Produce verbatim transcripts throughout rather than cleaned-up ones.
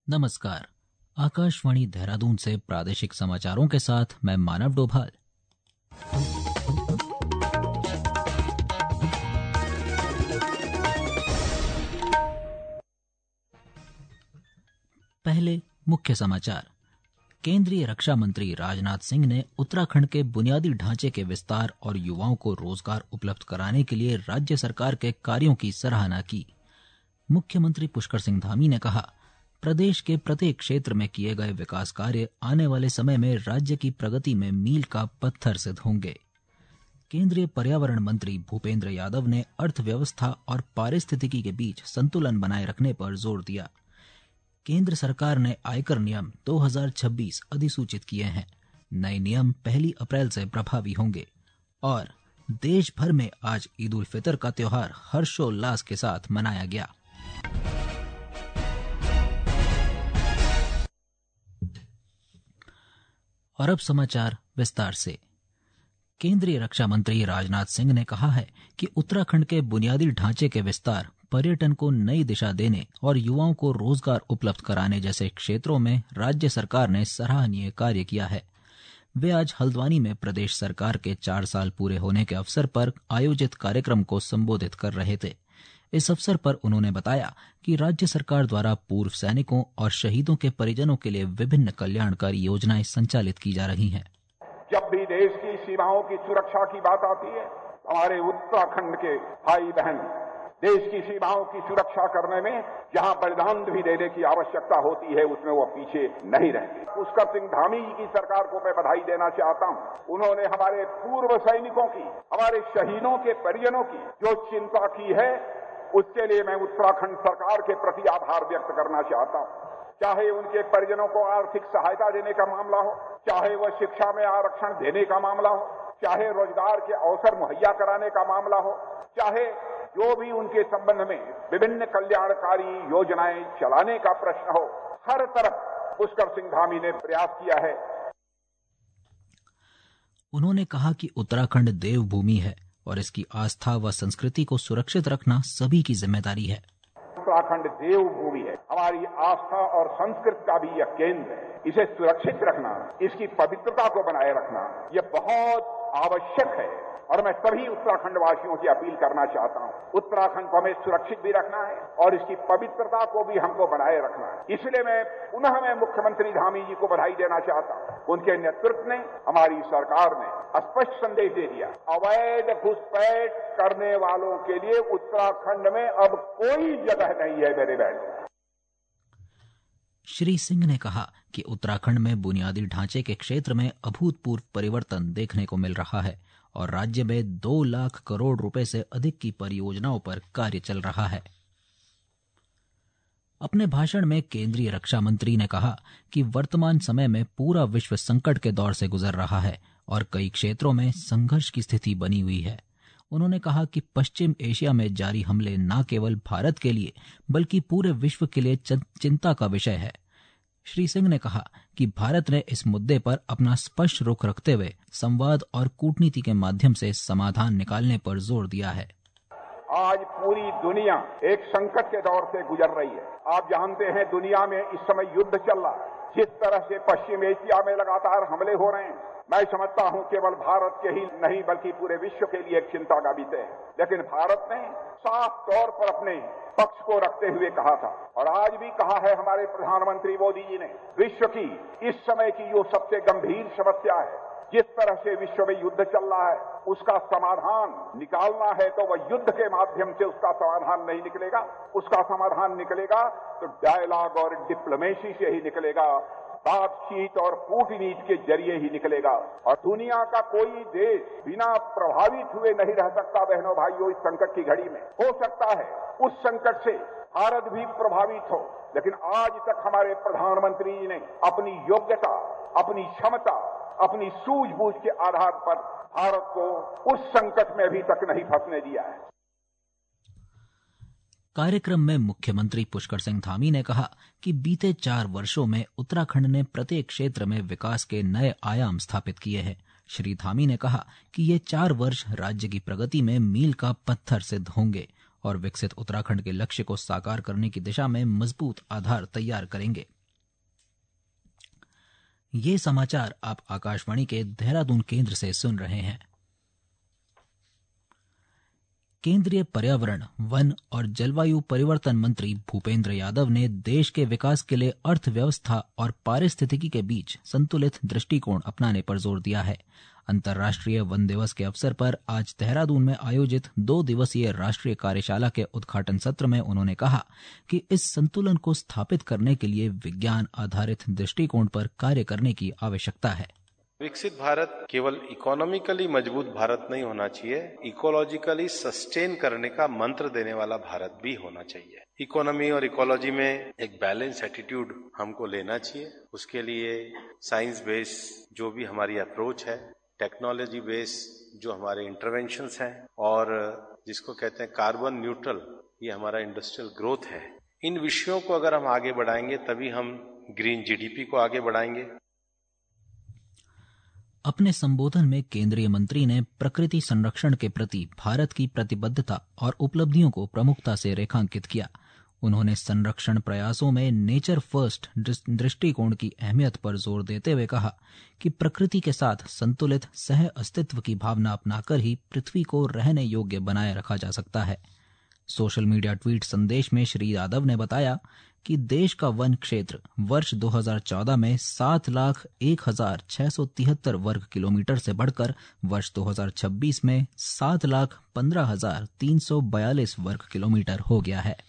नमस्कार। आकाशवाणी देहरादून से प्रादेशिक समाचारों के साथ मैं मानव डोभाल। पहले मुख्य समाचार। केंद्रीय रक्षा मंत्री राजनाथ सिंह ने उत्तराखंड के बुनियादी ढांचे के विस्तार और युवाओं को रोजगार उपलब्ध कराने के लिए राज्य सरकार के कार्यों की सराहना की। मुख्यमंत्री पुष्कर सिंह धामी ने कहा, प्रदेश के प्रत्येक क्षेत्र में किए गए विकास कार्य आने वाले समय में राज्य की प्रगति में मील का पत्थर सिद्ध होंगे। केंद्रीय पर्यावरण मंत्री भूपेंद्र यादव ने अर्थव्यवस्था और पारिस्थितिकी के बीच संतुलन बनाए रखने पर जोर दिया। केंद्र सरकार ने आयकर नियम दो हज़ार छब्बीस अधिसूचित किए हैं। नए नियम पहली अप्रैल से प्रभावी होंगे। और देश भर में आज ईद उल फितर का त्योहार हर्षोल्लास के साथ मनाया गया। और अब समाचार विस्तार से। केंद्रीय रक्षा मंत्री राजनाथ सिंह ने कहा है कि उत्तराखंड के बुनियादी ढांचे के विस्तार, पर्यटन को नई दिशा देने और युवाओं को रोजगार उपलब्ध कराने जैसे क्षेत्रों में राज्य सरकार ने सराहनीय कार्य किया है। वे आज हल्द्वानी में प्रदेश सरकार के चार साल पूरे होने के अवसर पर आयोजित कार्यक्रम को संबोधित कर रहे थे। इस अवसर पर उन्होंने बताया कि राज्य सरकार द्वारा पूर्व सैनिकों और शहीदों के परिजनों के लिए विभिन्न कल्याणकारी योजनाएं संचालित की जा रही हैं। जब भी देश की सीमाओं की सुरक्षा की बात आती है, हमारे उत्तराखंड के भाई बहन देश की सीमाओं की सुरक्षा करने में जहां बलिदान भी देने की आवश्यकता होती है, उसमें वो पीछे नहीं रहते। पुष्कर सिंह धामी जी की सरकार को मैं बधाई देना चाहता हूं। उन्होंने हमारे पूर्व सैनिकों की, हमारे शहीदों के परिजनों की जो चिंता की है, उसके लिए मैं उत्तराखंड सरकार के प्रति आभार व्यक्त करना चाहता हूं। चाहे उनके परिजनों को आर्थिक सहायता देने का मामला हो, चाहे वह शिक्षा में आरक्षण देने का मामला हो, चाहे रोजगार के अवसर मुहैया कराने का मामला हो, चाहे जो भी उनके संबंध में विभिन्न कल्याणकारी योजनाएं चलाने का प्रश्न हो, हर तरफ पुष्कर सिंह धामी ने प्रयास किया है। उन्होंने कहा कि उत्तराखंड देवभूमि है और इसकी आस्था व संस्कृति को सुरक्षित रखना सभी की जिम्मेदारी है। उत्तराखंड देवभूमि है, हमारी आस्था और संस्कृति का भी यह केंद्र है। इसे सुरक्षित रखना, इसकी पवित्रता को बनाए रखना, यह बहुत आवश्यक है। और मैं सभी उत्तराखंड वासियों की अपील करना चाहता हूं, उत्तराखंड को हमें सुरक्षित भी रखना है और इसकी पवित्रता को भी हमको बनाए रखना है। इसलिए मैं पुनः मैं मुख्यमंत्री धामी जी को बधाई देना चाहता हूं। उनके नेतृत्व में हमारी सरकार ने स्पष्ट संदेश दे दिया, अवैध घुसपैठ करने वालों के लिए उत्तराखंड में अब कोई जगह नहीं है। मेरे बहन, श्री सिंह ने कहा कि उत्तराखंड में बुनियादी ढांचे के क्षेत्र में अभूतपूर्व परिवर्तन देखने को मिल रहा है और राज्य में दो लाख करोड़ रुपए से अधिक की परियोजनाओं पर कार्य चल रहा है। अपने भाषण में केंद्रीय रक्षा मंत्री ने कहा कि वर्तमान समय में पूरा विश्व संकट के दौर से गुजर रहा है और कई क्षेत्रों में संघर्ष की स्थिति बनी हुई है। उन्होंने कहा कि पश्चिम एशिया में जारी हमले न केवल भारत के लिए बल्कि पूरे विश्व के लिए चिंता का विषय है। श्री सिंह ने कहा कि भारत ने इस मुद्दे पर अपना स्पष्ट रुख रखते हुए संवाद और कूटनीति के माध्यम से समाधान निकालने पर जोर दिया है। आज पूरी दुनिया एक संकट के दौर से गुजर रही है। आप जानते हैं, दुनिया में इस समय युद्ध चल रहा है। जिस तरह से पश्चिम एशिया में लगातार हमले हो रहे हैं, मैं समझता हूं केवल भारत के ही नहीं बल्कि पूरे विश्व के लिए एक चिंता का विषय है। लेकिन भारत ने साफ तौर पर अपने पक्ष को रखते हुए कहा था और आज भी कहा है हमारे प्रधानमंत्री मोदी जी ने, विश्व की इस समय की जो सबसे गंभीर समस्या है, जिस तरह से विश्व में युद्ध चल रहा है, उसका समाधान निकालना है तो वह युद्ध के माध्यम से उसका समाधान नहीं निकलेगा। उसका समाधान निकलेगा तो डायलॉग और डिप्लोमेसी से ही निकलेगा, बातचीत और कूटनीति के जरिए ही निकलेगा। और दुनिया का कोई देश बिना प्रभावित हुए नहीं रह सकता। बहनों भाइयों, इस संकट की घड़ी में हो सकता है उस संकट से भारत भी प्रभावित हो, लेकिन आज तक हमारे प्रधानमंत्री जी ने अपनी योग्यता, अपनी क्षमता, अपनी सूझबूझ के आधार पर भारत को उस संकट में अभी तक नहीं फंसने दिया है। कार्यक्रम में मुख्यमंत्री पुष्कर सिंह धामी ने कहा कि बीते चार वर्षों में उत्तराखंड ने प्रत्येक क्षेत्र में विकास के नए आयाम स्थापित किए हैं। श्री धामी ने कहा कि ये चार वर्ष राज्य की प्रगति में मील का पत्थर सिद्ध होंगे और विकसित उत्तराखंड के लक्ष्य को साकार करने की दिशा में मजबूत आधार तैयार करेंगे। ये समाचार आप आकाशवाणी के देहरादून केंद्र से सुन रहे हैं। केंद्रीय पर्यावरण, वन और जलवायु परिवर्तन मंत्री भूपेंद्र यादव ने देश के विकास के लिए अर्थव्यवस्था और पारिस्थितिकी के बीच संतुलित दृष्टिकोण अपनाने पर जोर दिया है। अंतर्राष्ट्रीय वन दिवस के अवसर पर आज देहरादून में आयोजित दो दिवसीय राष्ट्रीय कार्यशाला के उद्घाटन सत्र में उन्होंने कहा कि इस संतुलन को स्थापित करने के लिए विज्ञान आधारित दृष्टिकोण पर कार्य करने की आवश्यकता है। विकसित भारत केवल इकोनॉमिकली मजबूत भारत नहीं होना चाहिए, इकोलॉजिकली सस्टेन करने का मंत्र देने वाला भारत भी होना चाहिए। इकोनॉमी और इकोलॉजी में एक बैलेंस एटीट्यूड हमको लेना चाहिए। उसके लिए साइंस बेस जो भी हमारी अप्रोच है, टेक्नोलॉजी बेस जो हमारे इंटरवेंशंस हैं, और जिसको कहते हैं कार्बन न्यूट्रल, ये हमारा इंडस्ट्रियल ग्रोथ है। इन विषयों को अगर हम आगे बढ़ाएंगे तभी हम ग्रीन जीडीपी को आगे बढ़ाएंगे। अपने संबोधन में केंद्रीय मंत्री ने प्रकृति संरक्षण के प्रति भारत की प्रतिबद्धता और उपलब्धियों को प्रमुखता से रेखांकित किया। उन्होंने संरक्षण प्रयासों में नेचर फर्स्ट दृष्टिकोण की अहमियत पर जोर देते हुए कहा कि प्रकृति के साथ संतुलित सह अस्तित्व की भावना अपनाकर ही पृथ्वी को रहने योग्य बनाए रखा जा सकता है। सोशल मीडिया ट्वीट संदेश में श्री यादव ने बताया कि देश का वन क्षेत्र वर्ष दो हज़ार चौदह में सात लाख एक हजार छह सौ तिहत्तर वर्ग किलोमीटर से बढ़कर वर्ष दो हज़ार छब्बीस में सात लाख पंद्रह हजार तीन सौ बयालीस वर्ग किलोमीटर हो गया है।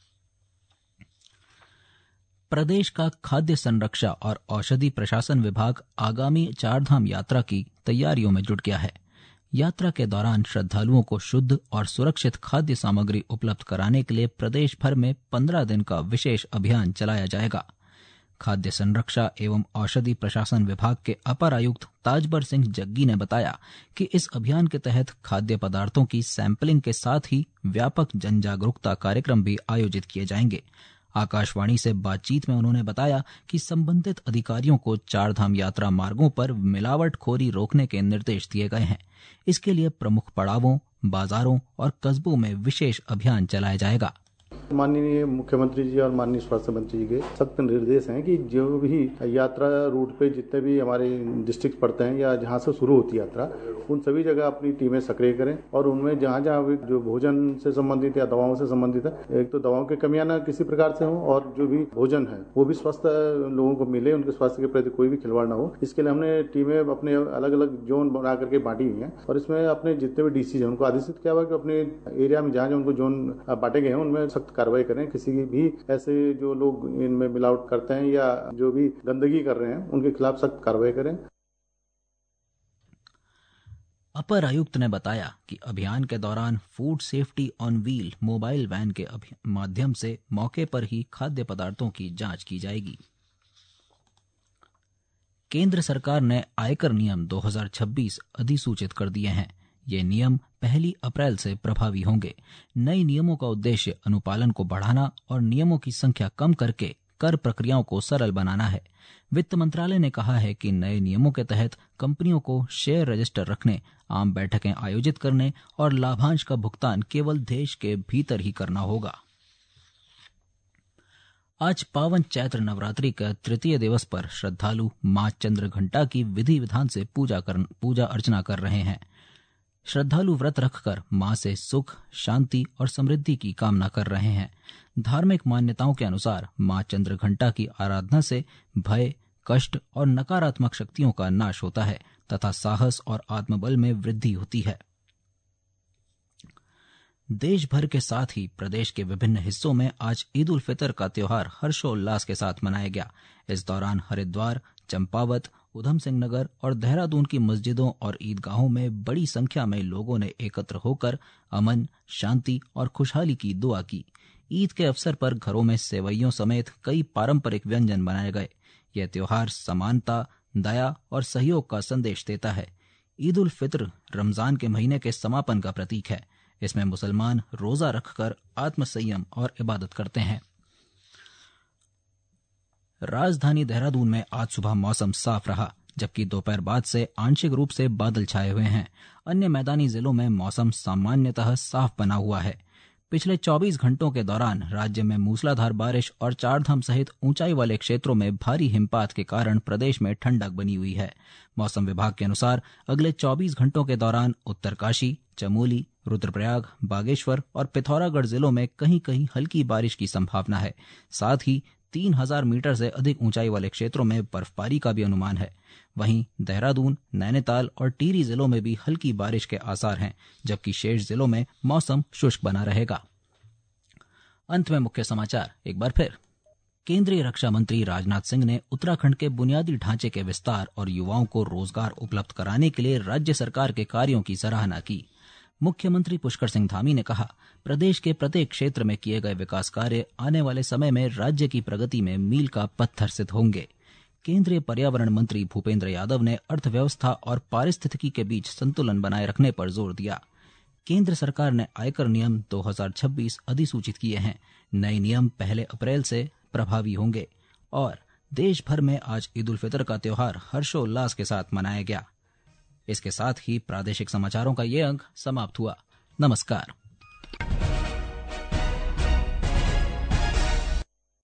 प्रदेश का खाद्य संरक्षा और औषधि प्रशासन विभाग आगामी चारधाम यात्रा की तैयारियों में जुट गया है। यात्रा के दौरान श्रद्धालुओं को शुद्ध और सुरक्षित खाद्य सामग्री उपलब्ध कराने के लिए प्रदेश भर में पंद्रह दिन का विशेष अभियान चलाया जाएगा। खाद्य संरक्षा एवं औषधि प्रशासन विभाग के अपर आयुक्त ताजबर सिंह जग्गी ने बताया कि इस अभियान के तहत खाद्य पदार्थों की सैंपलिंग के साथ ही व्यापक जन जागरूकता कार्यक्रम भी आयोजित किए जाएंगे। आकाशवाणी से बातचीत में उन्होंने बताया कि संबंधित अधिकारियों को चारधाम यात्रा मार्गों पर मिलावटखोरी रोकने के निर्देश दिए गए हैं। इसके लिए प्रमुख पड़ावों, बाजारों और कस्बों में विशेष अभियान चलाया जाएगा। माननीय मुख्यमंत्री जी और माननीय स्वास्थ्य मंत्री जी के सख्त निर्देश हैं कि जो भी यात्रा रूट पे जितने भी हमारे डिस्ट्रिक्ट पड़ते हैं या जहां से शुरू होती है यात्रा, उन सभी जगह अपनी टीमें सक्रिय करें और उनमें जहां जहां जो भोजन से संबंधित या दवाओं से संबंधित है, एक तो दवाओं की कमियां न किसी प्रकार से हो और जो भी भोजन है वो भी स्वस्थ लोगों को मिले, उनके स्वास्थ्य के प्रति कोई भी खिलवाड़ न हो। इसके लिए हमने टीमें अपने अलग अलग जोन बना करके बांटी हुई हैं और इसमें अपने जितने भी डीसी हैं उनको आदेशित किया हुआ कि अपने एरिया में जहां जहां उनको जोन बांटे गए हैं उनमें सख्त कार्रवाई करें। किसी भी ऐसे जो लोग इनमें मिलावट करते हैं या जो भी गंदगी कर रहे हैं उनके खिलाफ सख्त कार्रवाई करें। अपर आयुक्त ने बताया कि अभियान के दौरान food safety on wheel mobile van के माध्यम से मौके पर ही खाद्य पदार्थों की जांच की जाएगी। केंद्र सरकार ने आयकर नियम दो हज़ार छब्बीस अधिसूचित कर दिए हैं। ये नियम पहली अप्रैल से प्रभावी होंगे। नए नियमों का उद्देश्य अनुपालन को बढ़ाना और नियमों की संख्या कम करके कर प्रक्रियाओं को सरल बनाना है। वित्त मंत्रालय ने कहा है कि नए नियमों के तहत कंपनियों को शेयर रजिस्टर रखने, आम बैठकें आयोजित करने और लाभांश का भुगतान केवल देश के भीतर ही करना होगा। आज पावन चैत्र नवरात्रि का तृतीय दिवस पर श्रद्धालु मां चंद्र घंटा की विधि विधान से पूजा कर पूजा अर्चना कर रहे हैं। श्रद्धालु व्रत रखकर मां से सुख, शांति और समृद्धि की कामना कर रहे हैं। धार्मिक मान्यताओं के अनुसार मां चंद्र घंटा की आराधना से भय, कष्ट और नकारात्मक शक्तियों का नाश होता है तथा साहस और आत्मबल में वृद्धि होती है। देश भर के साथ ही प्रदेश के विभिन्न हिस्सों में आज ईद उल फितर का त्योहार हर्षोल्लास के साथ मनाया गया। इस दौरान हरिद्वार, चंपावत, उधम सिंह नगर और देहरादून की मस्जिदों और ईदगाहों में बड़ी संख्या में लोगों ने एकत्र होकर अमन, शांति और खुशहाली की दुआ की। ईद के अवसर पर घरों में सेवइयों समेत कई पारंपरिक व्यंजन बनाए गए। यह त्योहार समानता, दया और सहयोग का संदेश देता है। ईद उल फितर रमजान के महीने के समापन का प्रतीक है। इसमें मुसलमान रोजा रखकर आत्मसंयम और इबादत करते हैं। राजधानी देहरादून में आज सुबह मौसम साफ रहा, जबकि दोपहर बाद से आंशिक रूप से बादल छाए हुए हैं। अन्य मैदानी जिलों में मौसम सामान्यतः साफ बना हुआ है। पिछले चौबीस घंटों के दौरान राज्य में मूसलाधार बारिश और चारधाम सहित ऊंचाई वाले क्षेत्रों में भारी हिमपात के कारण प्रदेश में ठंडक बनी हुई है। मौसम विभाग के अनुसार अगले चौबीस घंटों के दौरान उत्तरकाशी, चमोली, रुद्रप्रयाग, बागेश्वर और पिथौरागढ़ जिलों में कहीं कहीं हल्की बारिश की संभावना है। साथ ही तीन हजार मीटर से अधिक ऊंचाई वाले क्षेत्रों में बर्फबारी का भी अनुमान है। वहीं देहरादून, नैनीताल और टिहरी जिलों में भी हल्की बारिश के आसार हैं, जबकि शेष जिलों में मौसम शुष्क बना रहेगा। अंत में मुख्य समाचार एक बार फिर। केंद्रीय रक्षा मंत्री राजनाथ सिंह ने उत्तराखंड के बुनियादी ढांचे के विस्तार और युवाओं को रोजगार उपलब्ध कराने के लिए राज्य सरकार के कार्यों की सराहना की। मुख्यमंत्री पुष्कर सिंह धामी ने कहा, प्रदेश के प्रत्येक क्षेत्र में किए गए विकास कार्य आने वाले समय में राज्य की प्रगति में मील का पत्थर सिद्ध होंगे। केंद्रीय पर्यावरण मंत्री भूपेंद्र यादव ने अर्थव्यवस्था और पारिस्थितिकी के बीच संतुलन बनाए रखने पर जोर दिया। केंद्र सरकार ने आयकर नियम दो हज़ार छब्बीस अधिसूचित किए हैं। नए नियम पहले अप्रैल से प्रभावी होंगे। और देश भर में आज ईद उल फितर का त्योहार हर्षोल्लास के साथ मनाया गया। इसके साथ ही प्रादेशिक समाचारों का ये अंक समाप्त हुआ। नमस्कार।